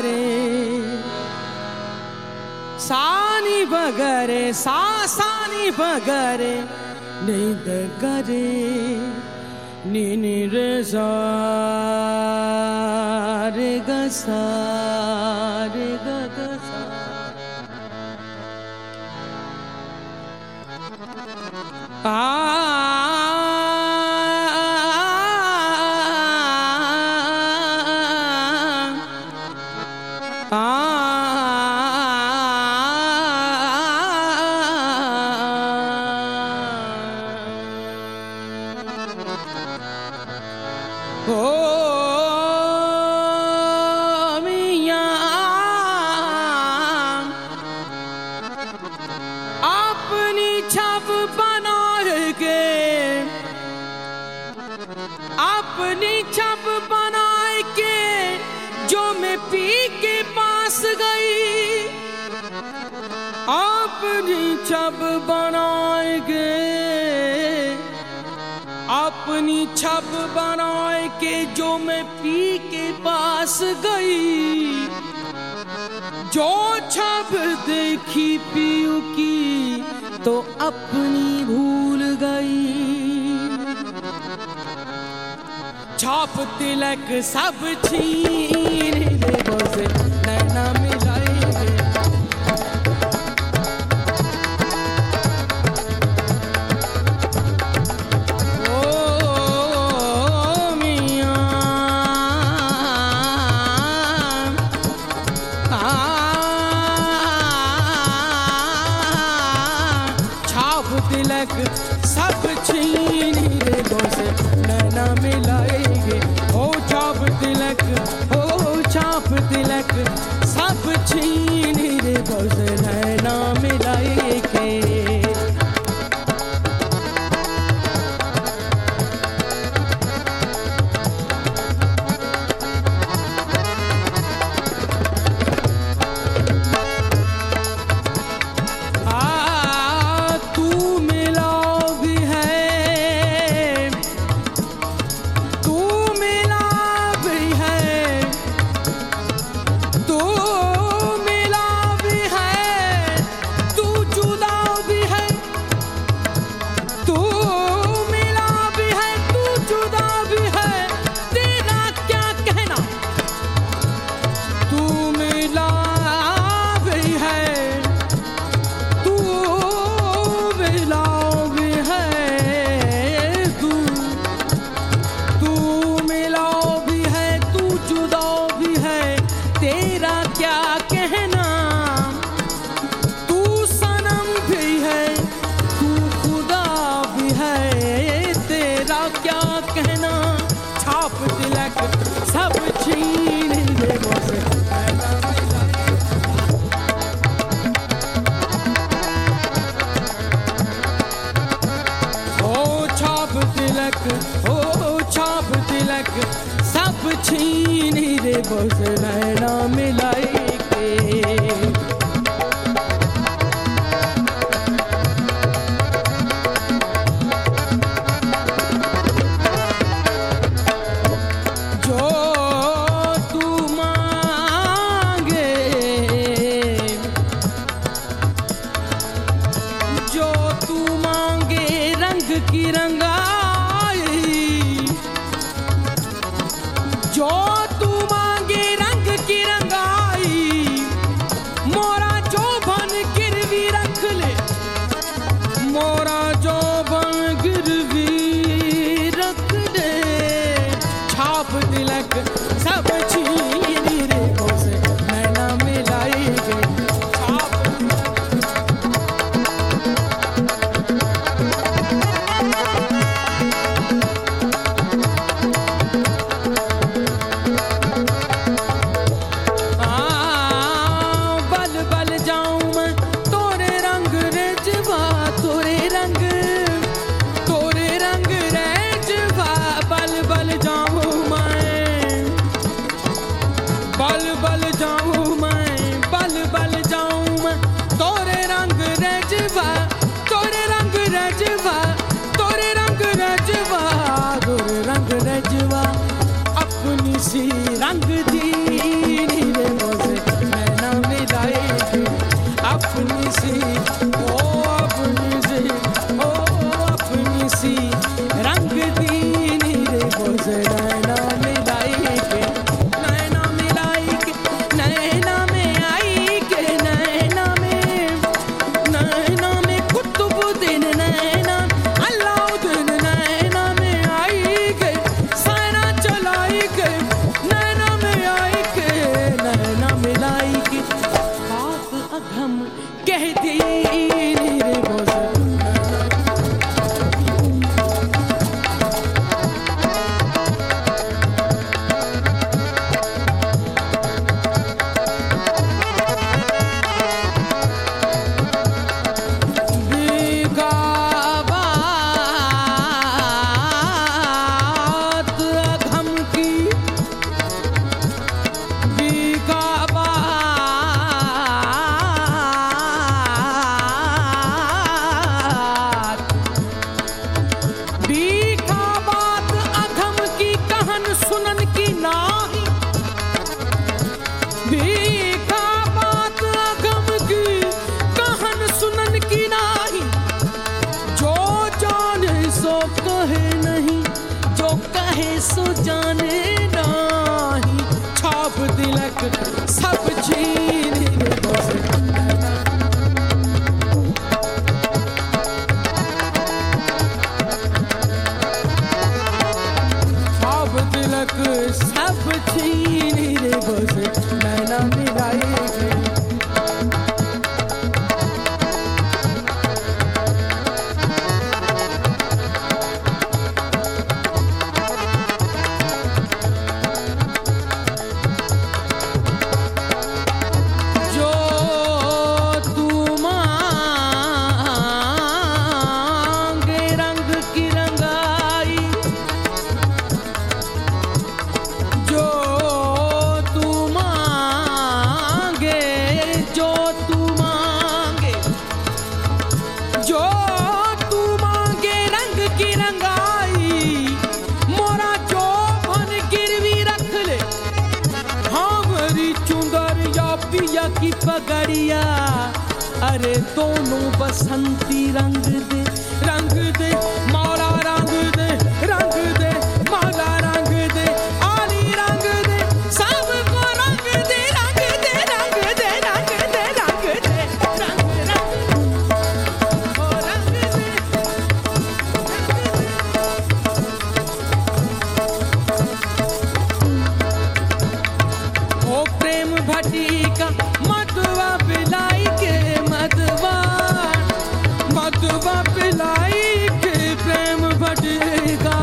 बगरे सानी बगरे सा सानी बगरे नींद करे नी रे सा रे ग सा रे ग ग सा अपनी छप बनाए के जो मैं पी के पास गई, अपनी छप बनाए के अपनी छप बनाए के जो मैं पी के पास गई, जो छप देखी पीऊ की तो अपनी भूल गई। छाप तिलक सब छीन ले बस नैना मिलाएंगे। ओ मियां छाप तिलक सब छीन ले बस नैना मिलाएंगे। छाप तिलक सब छीन रे बस नैना मिलाएंगे। सब छीन ले बस ओ छाप तिलक सब छीन रे बस नैना मिलाएंगे। की रंगाई जो तू मांगे रंग की रंगाई, मोरा जो बन गिरवी रख ले, मोरा जो बन गिरवी रख ले। छाप तिलक सब छीन रे बस नैना मिलाएंगे। अपनी सी रंग दी रे अघम कह दी रे बोझ सो जाने नाही छाप तिलक सब छीन छाप तिलक सब छीन रे बस नैना मिलाए की पगड़िया अरे दोनों बसंती रंग दे मौला रंग दे मौला रंग दे आली रंग दे सबको रंग दे रंग दे रंग दे रंग दे रंग दे रंग ओ रंग दे ओ प्रेम भटी का मधुआ पिलाई के मधुआ पिलाई के प्रेम भटिका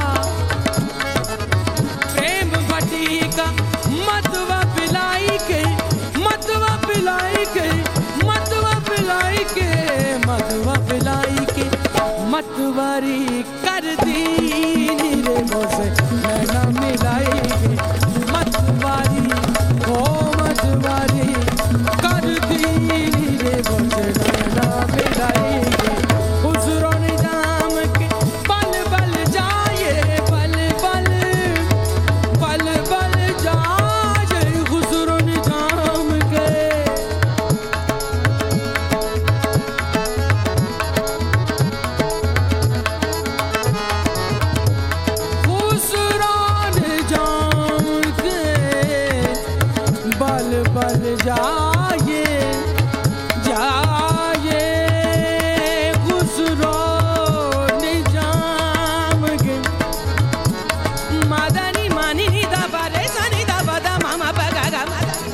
मधुआ पिलाई के मधुआ पिलाई के मतवारी कर दी रे मोसे नैना मिलाई के मतवारी ओ मतवारी कर दी रे मोसे नैना मिलाई के हुजूरों निजाम के पल पल जाए पल पल जाए हुजूरों निजाम के बल जाए गुजरो निजाम के मदनी मानी निदा बारे सनी दा बदा मामा बगा गा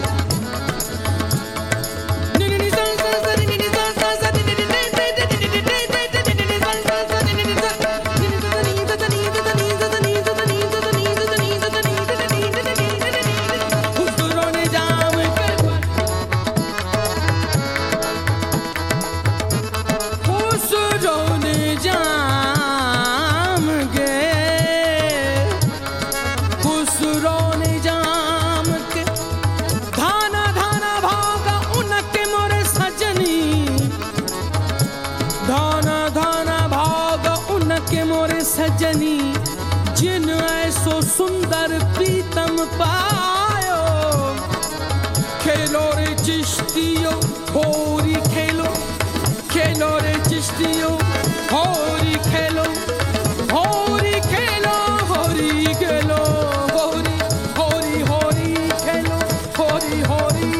सजनी जिन ऐसो सुंदर प्रीतम पायो खेलो रे चिश्तियो होरी खेलो रे चिश्तियो होरी खेलो होरी खेलो होरी खेलो होरी होरी खेलो होरी होरी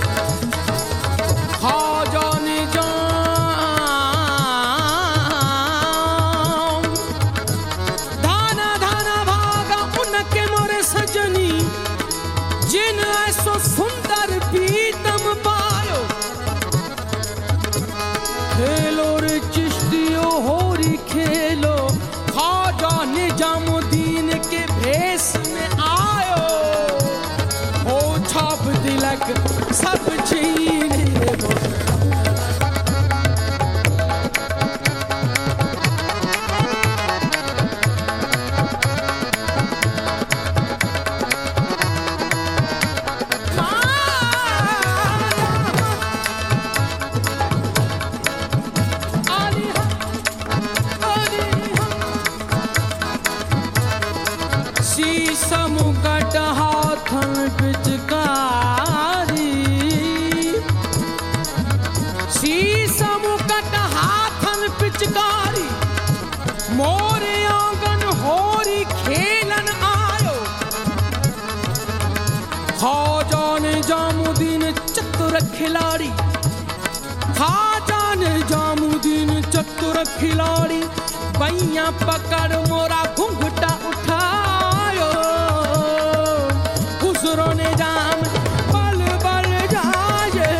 हाँ जाने जा जिन ऐसो सुंदर प्रीतम पायो छीन रे बोसे मुकट हाथन पिचकारी शीश मुकट हाथन पिचकारी मोरे आंगन होरी खेलन आयो खाजा निजामुद्दीन चतुर खिलाड़ी खाजा निजामुद्दीन चतुर खिलाड़ी बैया पकड़ मोरा घुंघटा उठायो खुसरो ने जाम बल बल जाए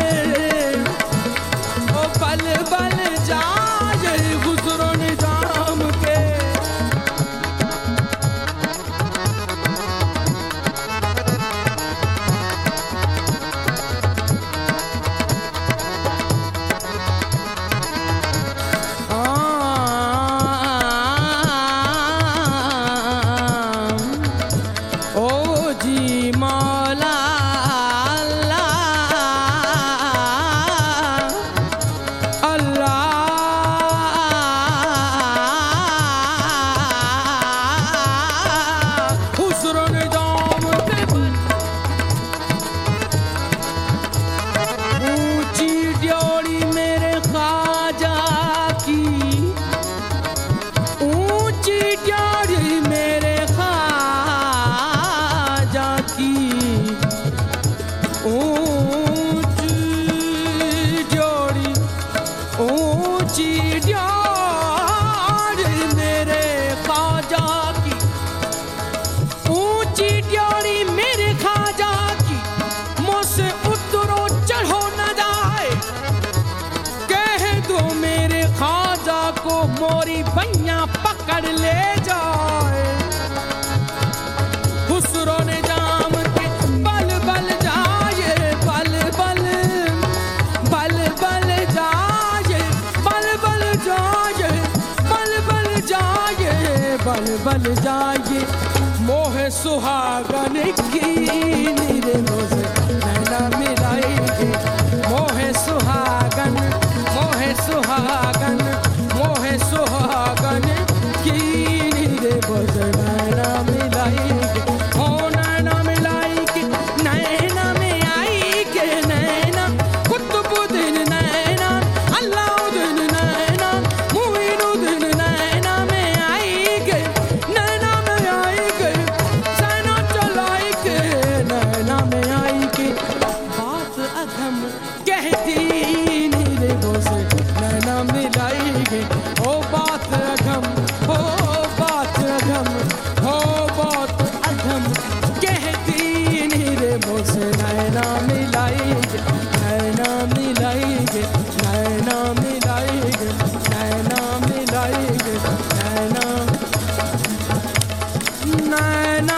ओ बल बल जाए खुसरो ने जाम के मोरी बैया पकड़ ले जाए खुसरो ने जाम के बल बल जाए बल बल बल बल जाए बल बल जाए बल बल जाए बल बल जाए मोह सुहागन की नीरे मोसे नैना मिलाएगी मोह सुहागन मोह सुहागन मोहे सुहागन की रे बस नैना मिलाएगी ओ नैना मिलाएगी नैना में आई के नैना कुतुबुद्दीन नैना अलाउद्दीन नैना मुइनुद्दीन नैना में आई के नैना में आई के सैना चलाई के नैना में आई के बात अधम कहती रे बस नैना मिलाएगी ओ बात अधम हो बात अधम हो बात अधम कहती नहीं रे मुझसे नैना मिलाएगी नैना मिलाएगी नैना मिलाएगी नैना मिलाएगी नैना नैना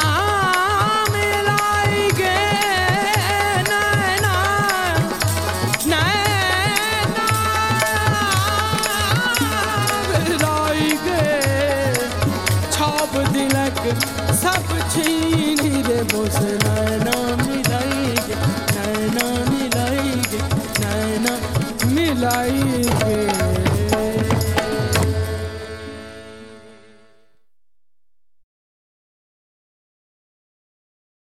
सब छीन रे बोसे नैना मिलाएगी नैना मिलाएगी नैना मिलाएगी